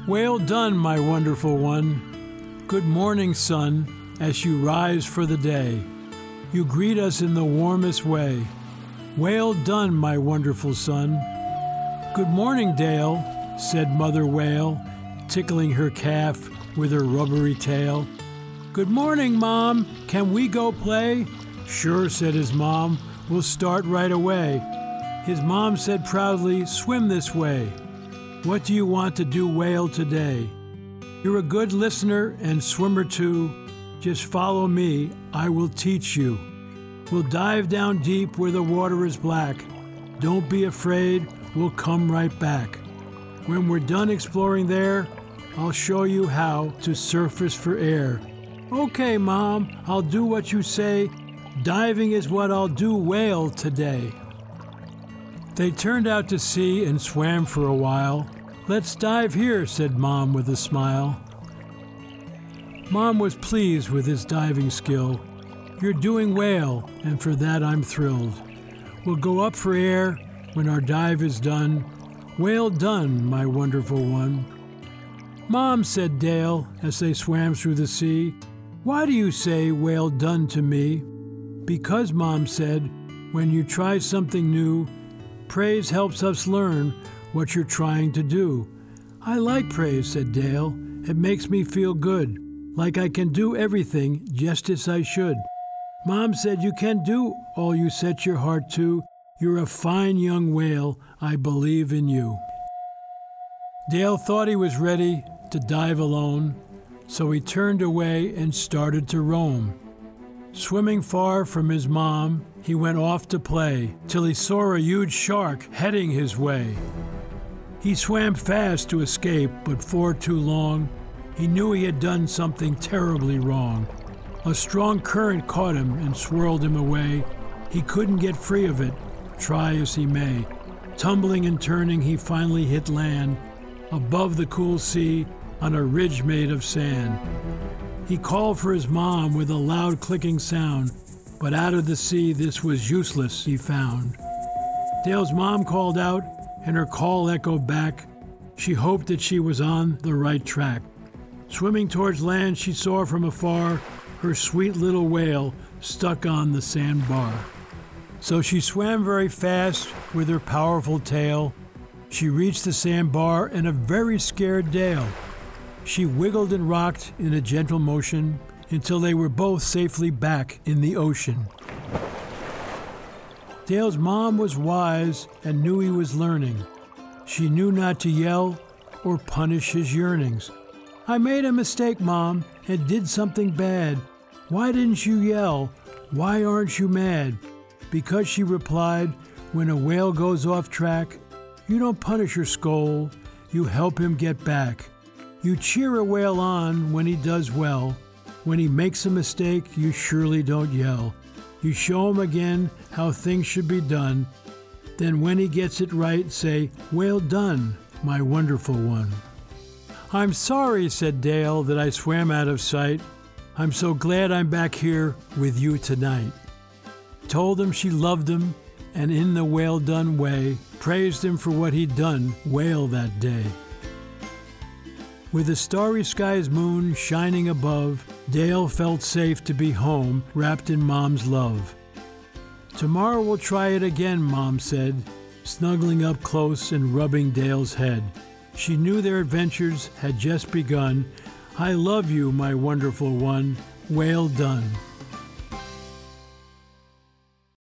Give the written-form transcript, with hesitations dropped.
Well done, my wonderful one. Good morning, sun, as you rise for the day. You greet us in the warmest way. Well done, my wonderful son. Good morning, Dale, said Mother Whale, tickling her calf with her rubbery tail. Good morning, Mom. Can we go play? Sure, said his mom. We'll start right away. His mom said proudly, swim this way. What do you want to do, Whale, today? You're a good listener and swimmer too. Just follow me, I will teach you. We'll dive down deep where the water is black. Don't be afraid, we'll come right back. When we're done exploring there, I'll show you how to surface for air. Okay, Mom, I'll do what you say. Diving is what I'll do, Whale, today. They turned out to sea and swam for a while. Let's dive here, said Mom with a smile. Mom was pleased with his diving skill. You're doing well, and for that I'm thrilled. We'll go up for air when our dive is done. Well done, my wonderful one. Mom, said Dale as they swam through the sea, why do you say well done to me? Because, Mom said, when you try something new, praise helps us learn what you're trying to do. I like praise, said Dale. It makes me feel good, like I can do everything just as I should. Mom said you can do all you set your heart to. You're a fine young whale. I believe in you. Dale thought he was ready to dive alone, so he turned away and started to roam. Swimming far from his mom, he went off to play till he saw a huge shark heading his way. He swam fast to escape, but for too long, he knew he had done something terribly wrong. A strong current caught him and swirled him away. He couldn't get free of it, try as he may. Tumbling and turning, he finally hit land, above the cool sea on a ridge made of sand. He called for his mom with a loud clicking sound, but out of the sea this was useless, he found. Dale's mom called out, and her call echoed back. She hoped that she was on the right track. Swimming towards land, she saw from afar her sweet little whale stuck on the sandbar. So she swam very fast with her powerful tail. She reached the sandbar and a very scared Dale. She wiggled and rocked in a gentle motion until they were both safely back in the ocean. Dale's mom was wise and knew he was learning. She knew not to yell or punish his yearnings. I made a mistake, Mom, and did something bad. Why didn't you yell? Why aren't you mad? Because, she replied, when a whale goes off track, you don't punish or scold, you help him get back. You cheer a whale on when he does well. When he makes a mistake, you surely don't yell. You show him again how things should be done. Then when he gets it right, say, well done, my wonderful one. I'm sorry, said Dale, that I swam out of sight. I'm so glad I'm back here with you tonight. Told him she loved him, and in the well done way, praised him for what he'd done whale that day. With the starry sky's moon shining above, Dale felt safe to be home, wrapped in Mom's love. Tomorrow we'll try it again, Mom said, snuggling up close and rubbing Dale's head. She knew their adventures had just begun. I love you, my wonderful one. Well done.